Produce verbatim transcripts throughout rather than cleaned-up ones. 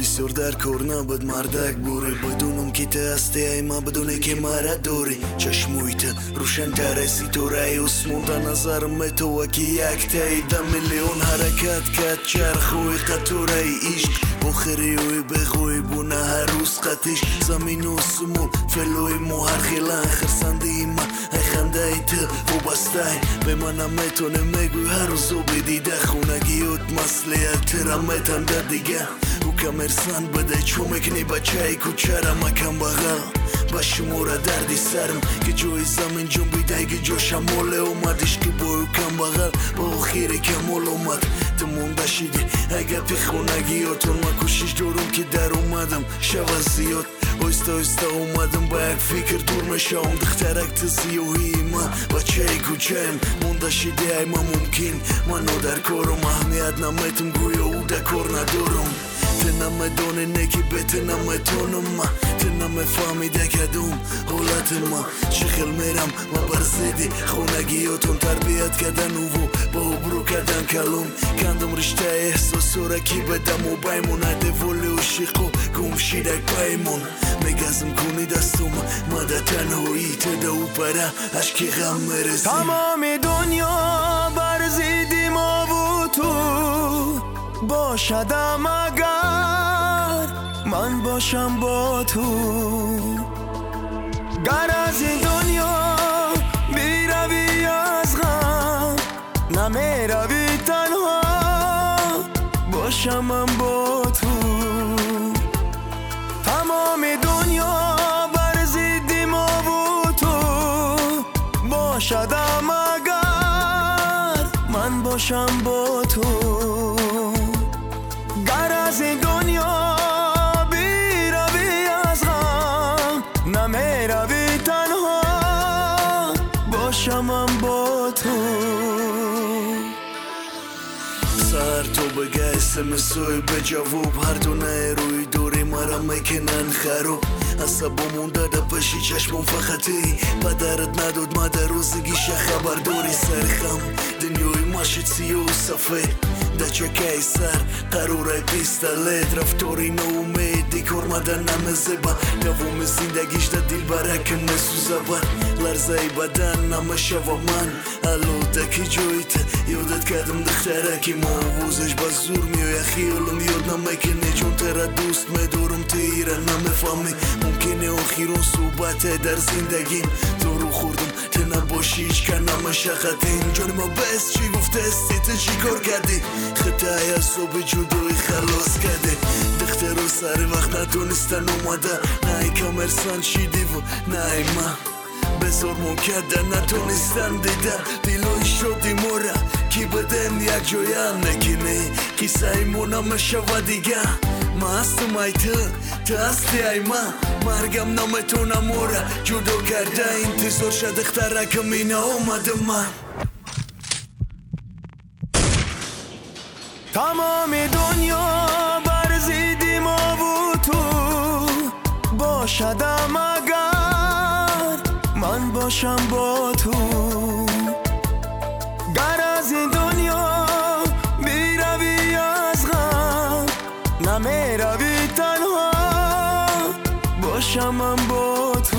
بسیار در کار نبود مردک بوری بدونم که ته هستی ای ما بدونه که مرا دوری چشمویت روشن ترسی تو رای اسمون در نظرم تو وکی یک تایی ده میلیون حرکت کت چرخوی قطوره عشق بخری وی بخوی بونه هر روز قطیش زمین و سمون فلوی مو هر خیلن خرسنده ای من ای خنده ای تو و بستای به منم میتونه میگوی هر روزو بدیده خونگیوت مسلیت ترمتن در دیگه او کمرسان بده چومکنی بچه ای کوچرم مکم بغل با شموره دردی سرم که جوی زمین جنبیده که جوشم موله اومدش که بایو کم بغل با خیره کمال اومد تو مونده شیدی اگه پی خونگیاتون ما کشش دارم که در اومدم شو زیاد اوستا اوستا اومدم با یک فکر دور میشم دخترک تزیوهی من بچه ای کوچم مونده شیدی ای ما ممکن منو در کارم اهمیت نمیتم گویا او در کار ندارم تنم دونه نکی به تنم تونم ما تنم فهمیده کدوم حالت ما چی خیل میرم و برزیدی خونگیاتون تربیت کردن و با برو کردن کلون کندم رشته احساس و رکی بدم و بایمون عده ولی و شیقو گم شیدک پایمون میگزم کنی دستم مده تنهایی تده و پره عشقی غم مرزی تمام دنیا برزیدی ما و تو باشدم اگر من باشم با تو گر از این دنیا بیروی از غم نمیروی تنها باشم من با تو تمام دنیا برزیدی ما و تو باشدم اگر من باشم با تو گر از این دنیا بیروی از غم نمیروی تنها باشم من با تو سر تو بگه اسمسوی به جواب هر دونه روی دوری مرا میکنن خراب عصبامون داده پشی چشمون فقطی پدرت نداد مادر روزگیشه خبرداری سرخم دنیای ماشت سیاه و سفید ده چکه سر قراره پیستلت رفتاری نومیدی کرمدن نمزه با دوام زندگیش ده دیل برکم نسوزه با لرزه بدن نمشه و من الو دکی جویت یادت کردم دختره که مووزش با زور میای خیالم یاد نمیکنه چون تره دوست میدارم تیره نمیفهمی ممکنه آخیرون صحبت در زندگیم تو رو خوردم ته نباشی هیچ که نمشقتین جان ما بس چی گفته استی تو چی کار کردی خطای از صبح جدوی خلاص کرده دختر رو سر وقت نتونستن اومده نه ای کمرسان شیدی و نه ای من بزار مو کرده نتونستن دیده دیلوی شدی مورا کی بدم یک جویم نکنه کیسه ای مونم شوا دیگه ما هستم ای تو تو هستی ای من مرگم نمیتونم مورا جدا کرده انتظار شد اختره کمینه اومدم من تمام دنیا برزیدی ما و تو باشدم اگر من باشم با تو گر از این دنیا بیروی از غم نمیروی تنها باشم من با تو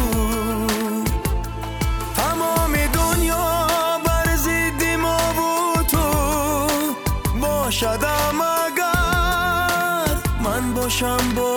تمام دنیا برزیدی ما و تو باشدم اگر من باشم با